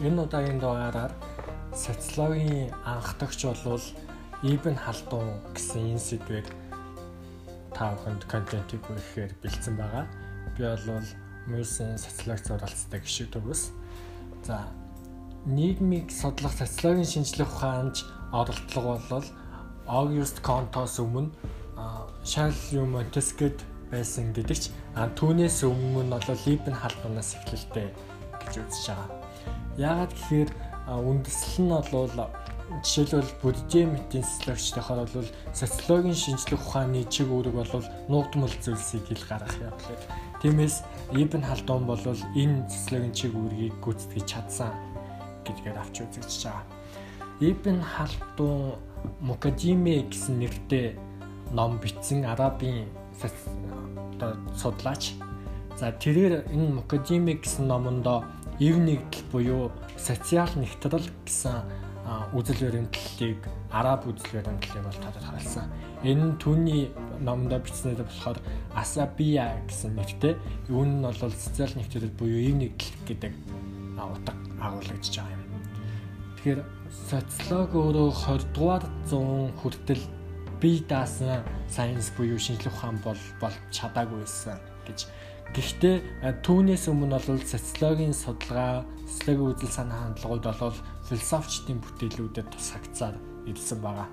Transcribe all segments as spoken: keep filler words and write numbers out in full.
энэ удаагийн дугаараар социологийн анх төгч болвол Ибн Халдун гэсэн энэ сэдвээр та бүхэнд контентийг хүргэхээр бэлдсэн байгаа. Би бол мөсөн социологи суралцдаг гишүүд төгс. За нийгмийг судлах социологийн шинжлэх ухаанч оролдлого бол Огюст Контоос өмнө Шарл Ю Монтескед байсан гэдэгч түүнээс өмнө нь бол Ибн Халдунаас эхлэлтэй гэж үзэж байгаа. Яагаад гэхээр үндэслэл нь бол жишээлбэл буддизм эдийн социологчдохоор бол социологийн шинжлэх ухааны чиг үүрэг бол нуугдмал зүйлсийг хэл гаргах явдал. Тиймээс Ибн Халдун бол энэ социологийн чиг үүргийг гүйцэтгэж чадсан гэдгээр авч үзэж байгаа. Ибн Халдун Мукаддиме гэсэн нэртэй ном бичсэн арабын судлаач. За тэрээр энэ Мукаддиме гэсэн номонд эв нэгдэл буюу социал нэгтрэл гэсэн үзэл баримтлалыг араб үзэл баримтлалыг бол тодорхойлсон. Энэ нь түүний номдо бичснээр болохоор Асабия гэсэн нэртэй. Энэ нь бол социал нэгтрэл буюу эв нэгдэл гэдэг утга агуулгаж байгаа юм. Тэгэхээр социологи өөрөө двадцать дугаар зуун хүртэл бие даасан сайенс буюу шинжлэх ухаан бол болж чадаагүй байсан гэж. Гэхдээ түүнээс өмнө бол социологийн судалгаа, социологийн үзэл санаа хандлагууд бол философчдын бүтээлүүдэд тусгагдсаар ирсэн байгаа.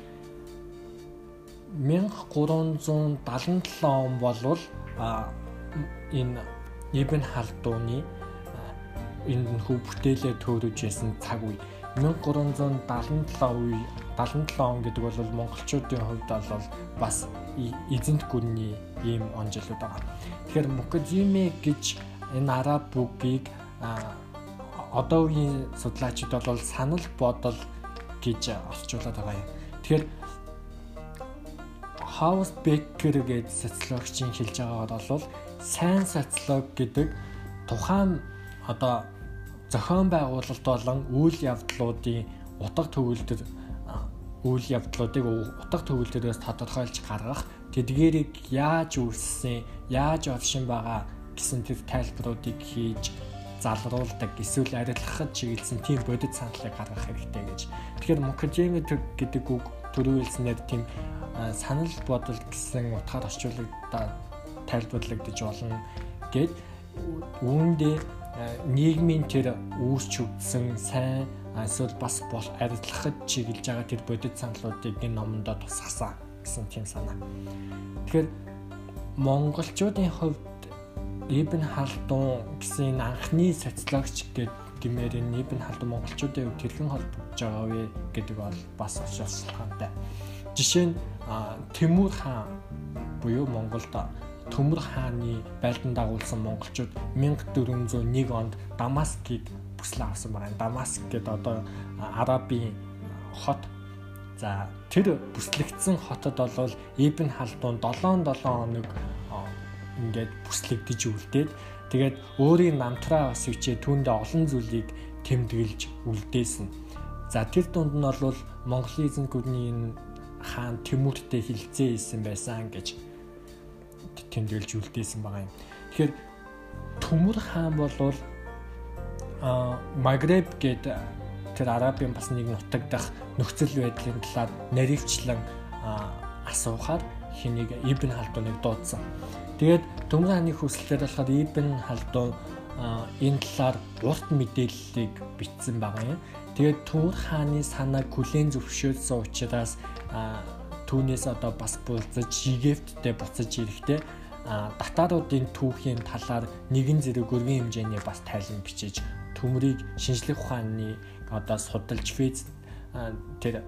мянга гурван зуун дагалан долоо он болвол энэ Ибн Халдуны энэ хүү бүтээлээ төөрөж ясан цаг үе. мянга гурван зуун дагалан долоо үе, дагалан долоо он гэдэг бол монголчуудын хувьд бол бас эзэнт гүрний ийм он жилүүд байгаа. Тэгэхээр Мукаддиме гэж энэ араб бүгийг одоогийн судлаачид бол санал бодол гэж орчуулад байгаа юм. Тэгэхээр Хаус Беккер гэдэг социологчийн хэлж байгаагаар бол сайн социолог гэдэг тухайн одоо зохион байгуулалт болон үйл явдлуудын утга төгөлдөр үйл явдлуудыг утга төгөлдрөөс тодорхойлж гаргах, тэдгээрийг яаж үүссэн, яаж оршин байгаа гэсэн тэр тайлбаруудыг хийж залруулдаг, эсвэл арилгахад чиглэсэн тийм бодит саналыг гаргах хэрэгтэй гэж. Тэгэхээр Мукаддиме гэдэг үг төрүүлснээр тийм санал бодол гэсэн утгаар орчуулагдаад тайлбарлагдаж болно гэд үүндээ нийгмийн тэр үүсч өгсөн сайн эсвэл бас бол арилгахад чиглэж байгаа тэр бодит саналуудыг энэ номондоо тусгасан гэсэн тийм санаа. Тэгэхээр монголчуудын хувьд Ибн Халдун гэсэн анхны социологч гэмээр энэ Ибн Халдун монголчуудын хувьд хэрхэн холбогдож байгаа вэ гэдэг бол бас ашиглалтай. Жишээ нь Тэмүр хаан буюу Монголд Төмөр хааны байлдан дагуулсан монголчууд мянга дөрвөн зуун нэг онд Дамаскийг бүслэн авсан байна. Дамаск гэдэг одоо арабын хот. За тэр бүслэгдсэн хотод бол Ибн Халдун долоон долоон хоног ингээд бүслэгдэж үлдээд тэгээд өөрийн намтраа бас хичээ түүндээ олон зүйлийг тэмдэглэж үлдээсэн. За тэр дунд нь бол Монголын эзэнт гүрний хаан Тэмүртэй хилцээ хийсэн байсан гэж тэмдэглэж үлдээсэн байгаа юм. Тэгэхээр Төмөр хаан бол а Магреб гэдэг тэр арабын бас нэг нутаг дах нөхцөл байдлын талаар наривчлан асуухаар хэнийг Ибн Халдуныг дуудсан. Тэгээд Төмөр хааны хүслээр болохоор Ибн Халдун энэ талаар урт мэдээллийг бичсэн байгаа юм. Тэгээд Төмөр хааны санааг хүлээн зөвшөөрсөн учраас түүнээс одоо бас булзаж Египттэй буцаж ирэхдээ татаруудын түүхийн талаар нэгэн зэрэг өргөн хэмжээний бас тайлан бичиж төмрийг шинжлэх ухааны одоо судалж физ тэр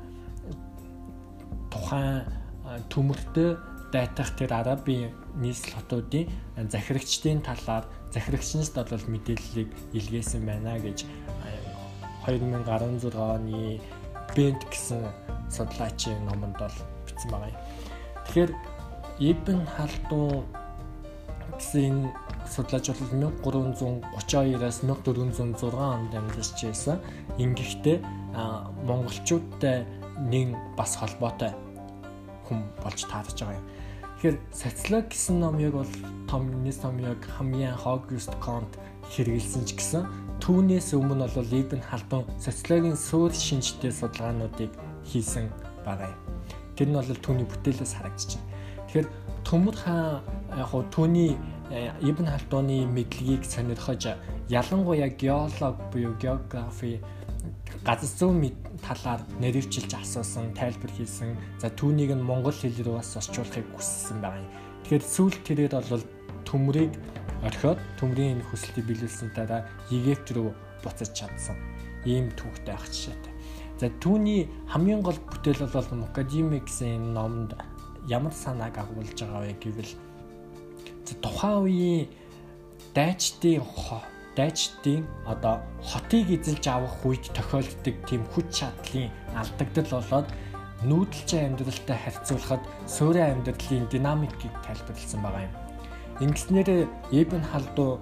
тухайн төмөртөө дайтах тэр арабын нийслэл хотуудын захирагчдын талаар захирагчнаас бол мэдээллийг илгээсэн байна гэж две тысячи десять оны Бент гэсэн судлаачийн номонд бол бичсэн байгаа юм. Тэгэхээр Ибн Халдун гэсэн судлаач бол мянга гурван зуун гурван хоёроос мянга дөрвөн зуун зургаан онд амьдарч байсан. Ингэхдээ монголчуудтай нэг бас холбоотой хүн болж таарч байгаа юм. Тэгэхээр социологи гэсэн номыг бол том нийс номыг хамгийн Огюст Конт хэрэгэлсэн ч гэсэн түүнээс өмнө бол Ибн Халдун социологийн суурь шинжтэй судалгаануудыг хийсэн байгаа юм. Тэр нь бол түүний бүтээлээс харагдаж байна. Тэгэхээр Төмөр хаан яг хуу түүний Ибн Халдуны мэдлэгийг сонирхож ялангуяа геолог буюу географи газар зүйн талаар нэрвчилж асуусан, тайлбар хийсэн. За түүнийг нь монгол хэл рүү бас орчуулахыг хүссэн байгаа юм. Тэгэхээр сүүлд тэрээр бол төмрийг орхиод төмрийн энэ хүслийг биелүүлсэн дараа Египт рүү буцаж чадсан. Ийм түүхтэй ах жишээтэй. За түүний хамгийн гол бүтээл бол Мукадими гэсэн номонд ямар санааг агуулж байгаа вэ гэвэл тухайн үеийн дайчдын дайчдын одоо хотыг эзэлж авах үед тохиолддог тийм хүч чадлын алдагдал болоод нүүдэлчин амьдралтай харьцуулахад суурин амьдралын динамикийг тайлбарласан байгаа юм. Ингэснээр Ибн Халдун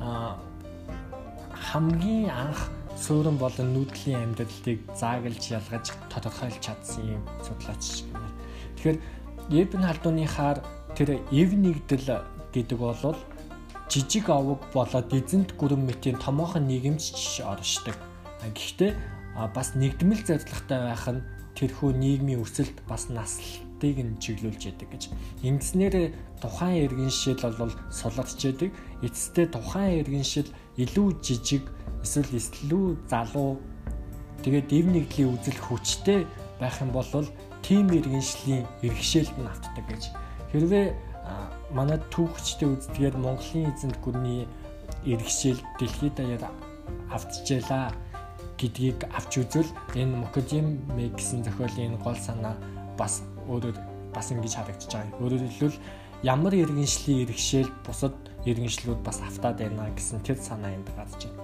хамгийн анх суурин болон нүүдлийн амьдралыг зааглаж ялгаж тодорхойлж чадсан юм судлаач. Тэгэхээр Ибн Халдуны хаар тэр эв нэгдэл гэдэг бол жижиг овог болоод эзэнт гүрэн мэтийн томоохон нийгэмч оршдог. Гэхдээ бас нэгдмэл зорилготой байх нь тэрхүү нийгмийн өсөлт бас наслтыг нь чиглүүлж яадаг гэж. Ингэснээр тухайн иргэншил бол сулгадж яадаг. Эцэстээ тухайн иргэншил илүү жижиг эсвэл илүү залуу тэгээд эв нэгдлийн үзэл хүчтэй байх юм бол тийм иргэншлийн иргэшээлт нь автдаг гэж. Хэрвээ манай түүхчдийн үздгээр Монголын эзэнт гүрний иргэшээл дэлхийд даяар автжээлаа гэдгийг авч үзвэл энэ Мукадими гэсэн зохиолын гол санаа бас өөрөөр бас ингэж харагдаж байгаа. Өөрөөр хэлбэл ямар иргэншлийн иргэшээл бусад иргэншлүүд бас автаад байна гэсэн тэр санаа энд гарч байна.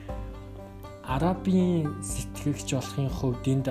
Арабын сэтгэгч болохын хувьд энд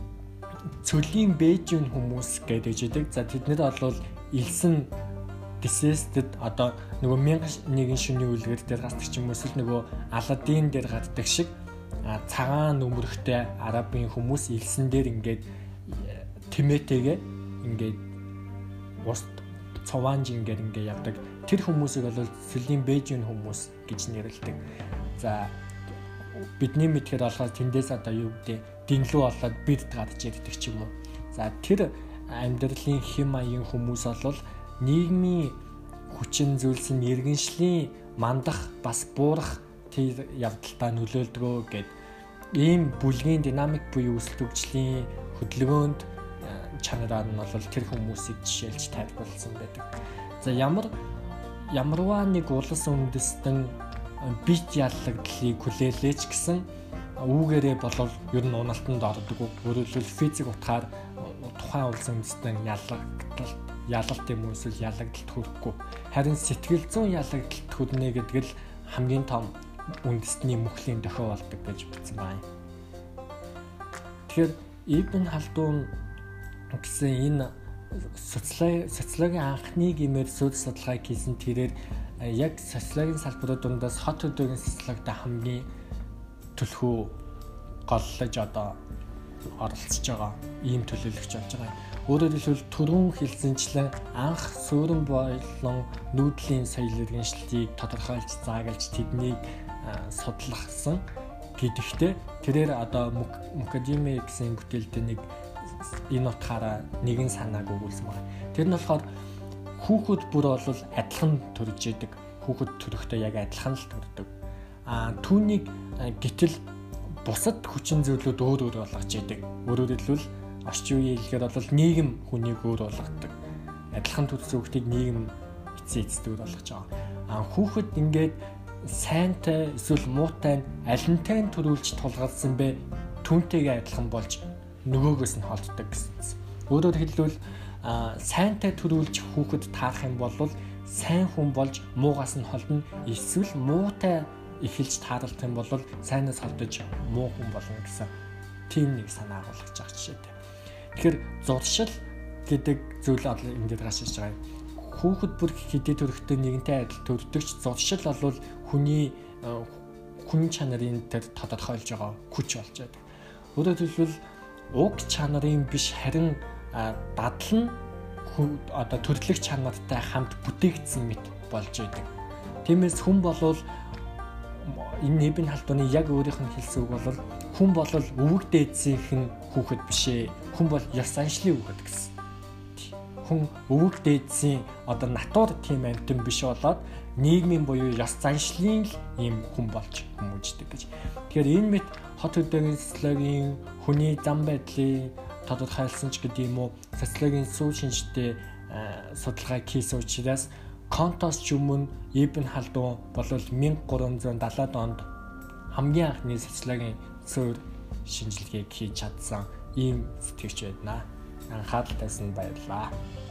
цөлийн Бээжин хүмүүс гэдэг жидэг. За тэднэр бол элсэн Дисэстэд одоо нөгөө мянган нэгэн шөнийн үлгэр дээр гардаг ч юм уу эсвэл нөгөө Аладдин дээр гардаг шиг цагаан нөмрөхтэй арабын хүмүүс элсэн дээр ингээд тэмээтэйгээ ингээд ус цоваанж ингээд ингээд явдаг. Тэр хүмүүсийг бол цөлийн Бээжин хүмүүс гэж нэрлэдэг. За бидний мэдхээр болохоор тэндээс одоо юу гэдэг дэнлүү болоод бирд гарч ирдэг ч юм уу. За тэр амьдралын хэм маягийн хүмүүс бол нийгмийн хүчин зүйлсэн иргэншлийн мандах бас буурах тэр явдалтай нөлөөлдгөө гэд ийм бүлгийн динамик буюу өсөлт хөгжлийн хөдөлгөөнд чанараар нь бол тэр хүмүүсийг жишээлж тайлбарласан байдаг. За ямар ямарваа нэг улс үндэстэн бит яллагдлыг хүлээлээч гэсэн үүгээрээ болов ер нь уналтанд ордог. Өөрөөр хэлбэл физик утгаар тухайн улс үндэстэн яллагдтал ялалт юм уу эсвэл ялагдалт хүрэхгүй. Харин сэтгэл зүйн ялагдалт хүрнэ гэдэг л хамгийн том үндэстний мөхлийн дохио болдог гэж бичсэн байна. Тэгэхээр Ибн Халдун гэсэн энэ социологийн анхны гэмээр суурь судалгааг хийсэн тэрээр яг социологийн салбарууд дундаас хот хөдөөгийн социологид хамгийн төлхөө голлож одоо оролцож байгаа ийм төлөөлөгч болж байгаа. Өөрөөр хэлбэл түрүүн хэлсэнчлэн анх суурин болон нүүдлийн соёл иргэншлийг тодорхойлж заагалж тэднийг судлахсан гэдэгтээ тэрээр одоо Мукадими гэсэн бүтээлдээ нэг энэ утгаараа нэгэн санааг өгүүлсэн байна. Тэр нь болохоор хүүхэд бүр бол адилхан төрж идэг. Хүүхэд төрөхдөө яг адилхан л төрдөг. Аа түүнийг гэтэл бусад хүчин зүйлүүд өөр өөр болгож идэг. Өөрөөр хэлбэл орчин үеийн хэлгээр бол нийгэм хүнийг өөр болгодог. Адилхан төрсөн хүүхдийг нийгэм эцээ эцдэг болгож байгаа. Аа хүүхэд ингээд сайнтай эсвэл муутай аль нтэй төрүүлж тулгалсан бэ түүнтэйгээ адилхан болж нөгөөгөөс нь холддог гэсэн. Өөрөөр хэлбэл сайнтай төрүүлж хүүхэд таарах юм бол сайн хүн болж муугаас нь холдно. Эсвэл муутай эхэлж тааралт юм бол сайнаас холдож муу хүн болно гэсэн тийм нэг санаа агуулж байгаа жишээтэй. Тэгэхээр зуршил гэдэг зүйл одоо эндээд гарч ирж байгаа юм. Хүүхэд бүр хэдий төрөхтэй нэгэнтэй адил төрдөг ч зуршил бол хүний хүн чанарын дээр тодорхойлж байгаа хүч болж байдаг. Өөрөөр хэлбэл уг чанарын биш харин дадал нь одоо төрлөх чанартай хамт бүтээгдсэн мэт болж байдаг. Тиймээс хүн болвол энэ Ибн Халдуны яг өөрийнх нь хэлсэн үг бол хүн бол өвөг дээдсийнхэн хүүхэд биш ээ. Хүн бол ёс заншлын хүүхэд гэсэн. Хүн өвөг дээдсийн одоо натур тийм амьтан биш болоод нийгмийн буюу ёс заншлын ийм хүн болж хүмүүждэг гэж. Тэгэхээр энэ мэт хот хөдөөгийн социологийн хүний зам байдлыг тодорхойлсон ч гэдэг юм уу, социологийн сүү шинжтэй судалгааг хийсэн учраас Кантоос ч өмнө Ибн Халдун бол мянга гурван зуун далайд онд хамгийн анхны социологийн суурь шинжилгээг хийж чадсан ийм сэтгэгч байна. Анхаарал тавьсанд баярлалаа.